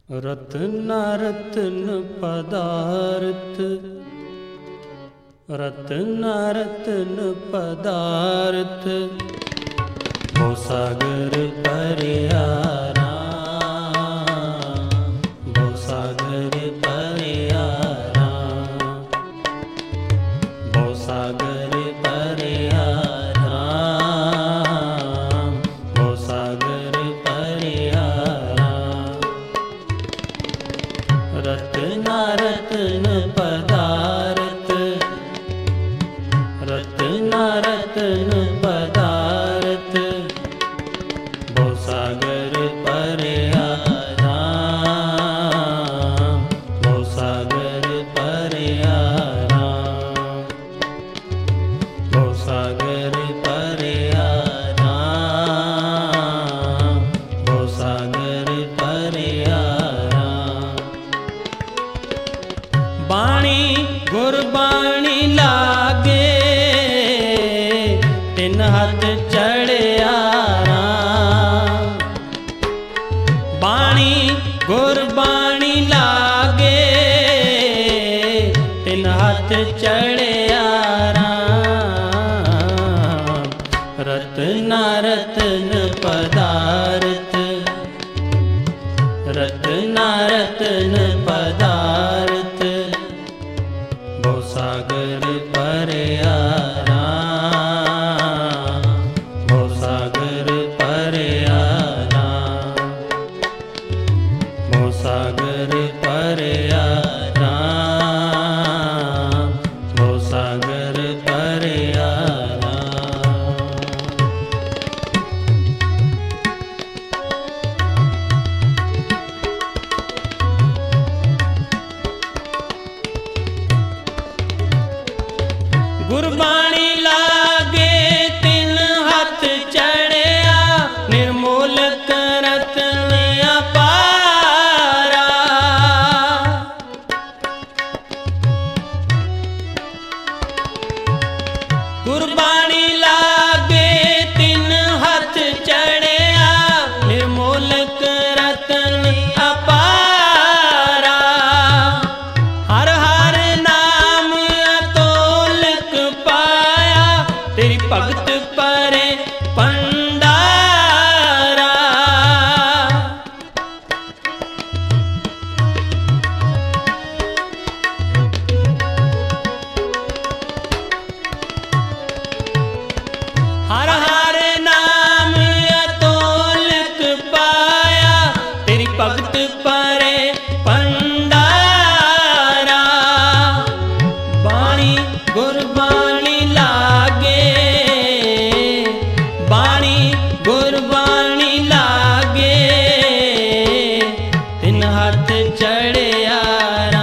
रत्न रत्न पदार्थ, रत्न रत्न पदार्थ, वो सागर परियारा, वो सागर परियारा, वो सागर परियारा, वो सागर परियारा। रत्न रत्न पदार्थ, रत्न रत्न पदार्थ, वो सागर परियारा, वो सागर परियारा, वो सागर परियारा, वो सागर परियारा। बाणी गुरबाणी लागे, तिन हाथ चढ़ियारा। बाणी गुरबाणी लागे, तिन हाथ चढ़ियारा। रत्न रत्न पदार्थ, रत्न रत्न पदार्थ, वो सागर परियारा, वो सागर परियारा, वो सागर परियारा, वो सागर परियारा। गुरबाणी लागे, तिन हाथ चढ़िया, निर्मोलक रत्न अपारा। गुरबाणी लागे, तिन हाथ चढ़िया, निर्मोलक रत्न अपारा। हर हर नाम अतोलक पाया, तेरी भगत परे भंडारा। हर हर नाम अतोलक पाया, तेरी भगत परे भंडारा। बाणी गुरबाणी लागे, बाणी गुरबाणी लागे, तिन हाथ चढ़ियारा।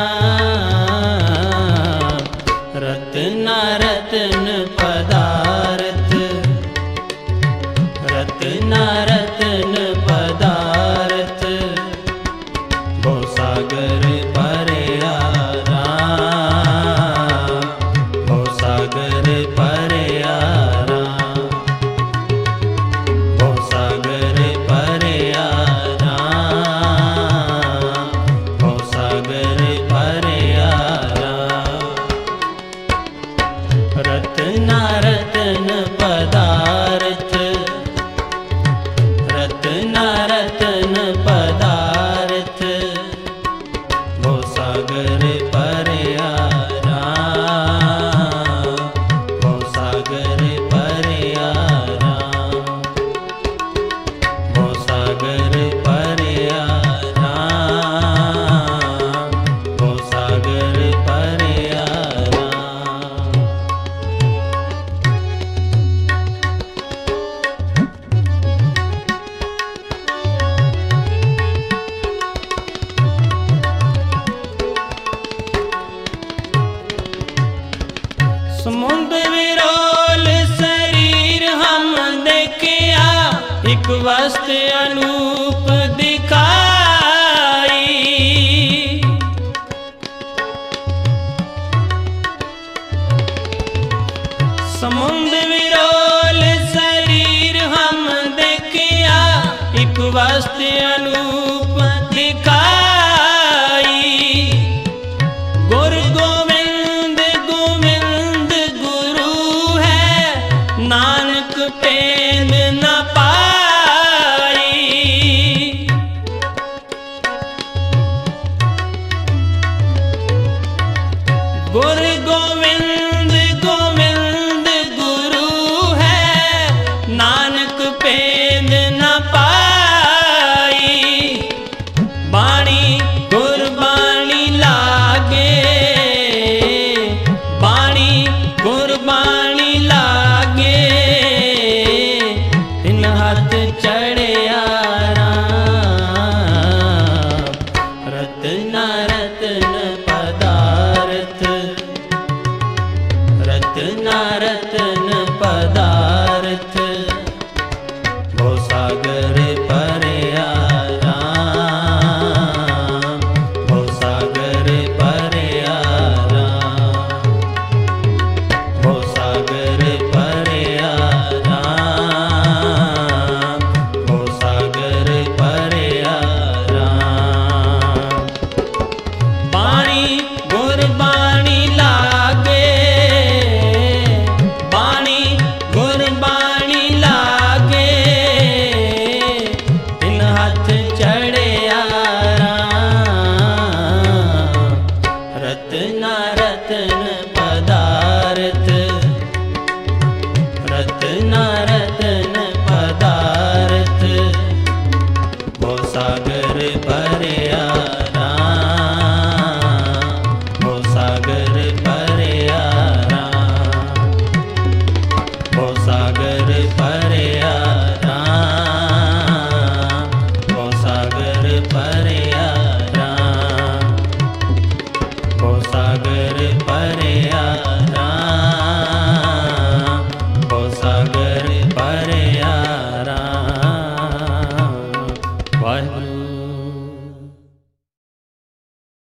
रत्न रत्न पदार्थ, रत्न रत्न पदार्थ, वो सागर परियारा, वो सागर परियारा, वो सागर परियारा, वो सागर परियारा। रत्न रत्न पदार्थ, रत्न रत्न पदार्थ, वो गुरु गोविंद गोविंद गुरु है, नानक भेद न पाई। बाणी गुरबाणी लागे, बाणी गुरबाणी लागे, तिन हाथ चढ़िया रत्ना रत्न पदार्थ, रत्ना रत्न पदार्थ। भव सागर परया राम, भव सागर परया राम, भव सागर परया राम, भव सागर परया राम। बाणी गुरबाणी लागे, बाणी गुरबाणी लागे, तिन हाथ चढ़िया राम। रत्ना रत्न पदार्थ, रत्ना रत्न पदार्थ। भव सागर परया राम, भव सागर परया राम, भव सागर परया राम, भव सागर परया राम, भव सागर परया राम, भव सागर परया राम। वाहिगुरु।